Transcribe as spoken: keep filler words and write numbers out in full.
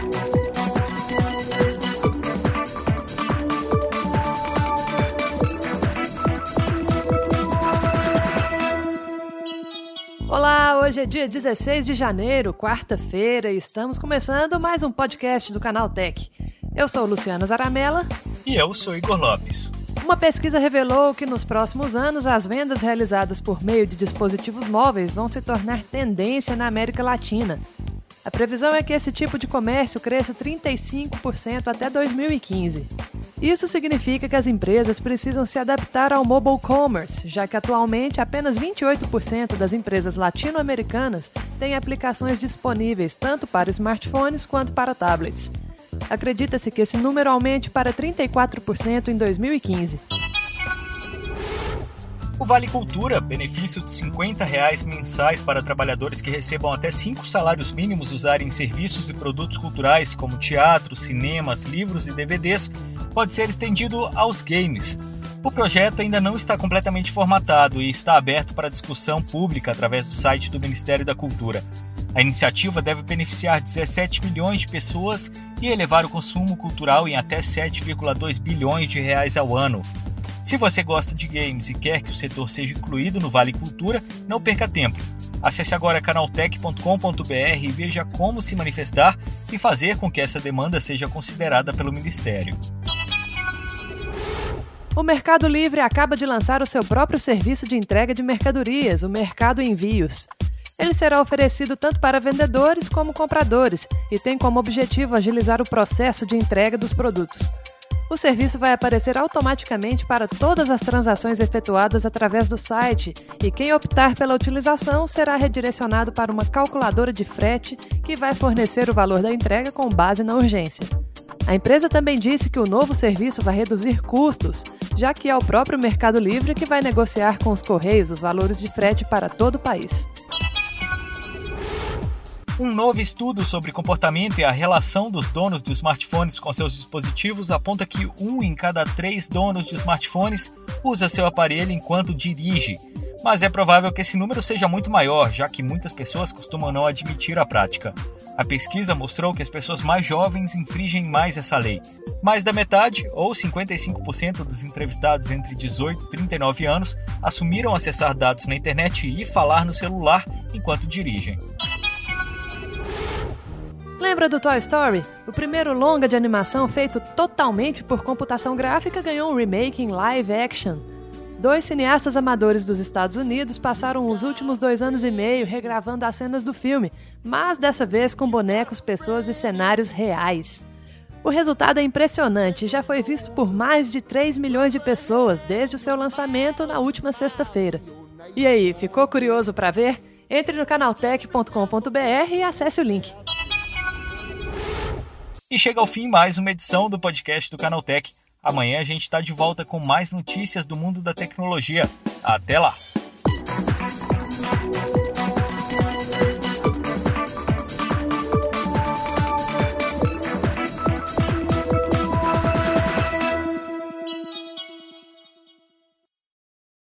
Olá, hoje é dia dezesseis de janeiro, quarta-feira, e estamos começando mais um podcast do Canal Tech. Eu sou Luciana Zaramella. E eu sou Igor Lopes. Uma pesquisa revelou que nos próximos anos as vendas realizadas por meio de dispositivos móveis vão se tornar tendência na América Latina. A previsão é que esse tipo de comércio cresça trinta e cinco por cento até dois mil e quinze. Isso significa que as empresas precisam se adaptar ao mobile commerce, já que atualmente apenas vinte e oito por cento das empresas latino-americanas têm aplicações disponíveis tanto para smartphones quanto para tablets. Acredita-se que esse número aumente para trinta e quatro por cento em dois mil e quinze. O Vale Cultura, benefício de cinquenta reais mensais para trabalhadores que recebam até cinco salários mínimos usarem serviços e produtos culturais como teatro, cinemas, livros e D V Ds, pode ser estendido aos games. O projeto ainda não está completamente formatado e está aberto para discussão pública através do site do Ministério da Cultura. A iniciativa deve beneficiar dezessete milhões de pessoas e elevar o consumo cultural em até sete vírgula dois bilhões de reais ao ano. Se você gosta de games e quer que o setor seja incluído no Vale Cultura, não perca tempo. Acesse agora canaltech ponto com ponto b r e veja como se manifestar e fazer com que essa demanda seja considerada pelo Ministério. O Mercado Livre acaba de lançar o seu próprio serviço de entrega de mercadorias, o Mercado Envios. Ele será oferecido tanto para vendedores como compradores e tem como objetivo agilizar o processo de entrega dos produtos. O serviço vai aparecer automaticamente para todas as transações efetuadas através do site e quem optar pela utilização será redirecionado para uma calculadora de frete que vai fornecer o valor da entrega com base na urgência. A empresa também disse que o novo serviço vai reduzir custos, já que é o próprio Mercado Livre que vai negociar com os Correios os valores de frete para todo o país. Um novo estudo sobre comportamento e a relação dos donos de smartphones com seus dispositivos aponta que um em cada três donos de smartphones usa seu aparelho enquanto dirige. Mas é provável que esse número seja muito maior, já que muitas pessoas costumam não admitir a prática. A pesquisa mostrou que as pessoas mais jovens infringem mais essa lei. Mais da metade, ou cinquenta e cinco por cento dos entrevistados entre dezoito e trinta e nove anos, assumiram acessar dados na internet e falar no celular enquanto dirigem. Lembra do Toy Story? O primeiro longa de animação feito totalmente por computação gráfica ganhou um remake em live action. Dois cineastas amadores dos Estados Unidos passaram os últimos dois anos e meio regravando as cenas do filme, mas dessa vez com bonecos, pessoas e cenários reais. O resultado é impressionante e já foi visto por mais de três milhões de pessoas desde o seu lançamento na última sexta-feira. E aí, ficou curioso para ver? Entre no canaltech ponto com ponto b r e acesse o link. E chega ao fim mais uma edição do podcast do Canaltech. Amanhã a gente está de volta com mais notícias do mundo da tecnologia. Até lá!